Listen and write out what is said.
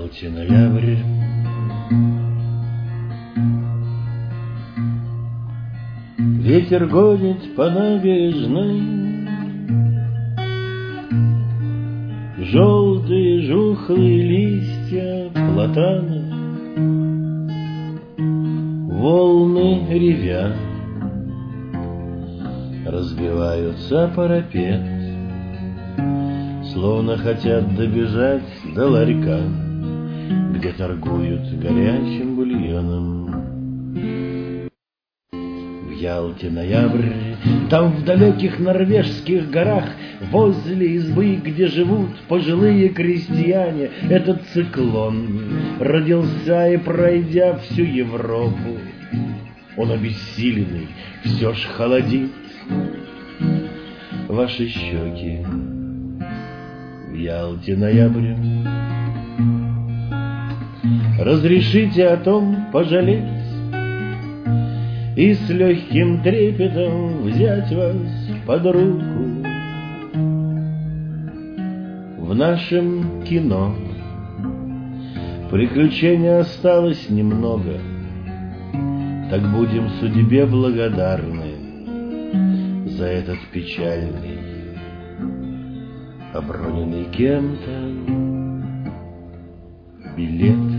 Ялте ноябрь. Ветер гонит по набережной желтые жухлые листья платана. Волны ревя разбиваются о парапет, словно хотят добежать до ларька, где торгуют горячим бульоном. В Ялте ноябрь, там в далеких норвежских горах, возле избы, где живут пожилые крестьяне, этот циклон родился и, пройдя всю Европу, он обессиленный все ж холодит ваши щеки. В Ялте ноябрь. Разрешите о том пожалеть и с легким трепетом взять вас под руку. В нашем кино приключений осталось немного, так будем судьбе благодарны за этот печальный, оброненный кем-то билет.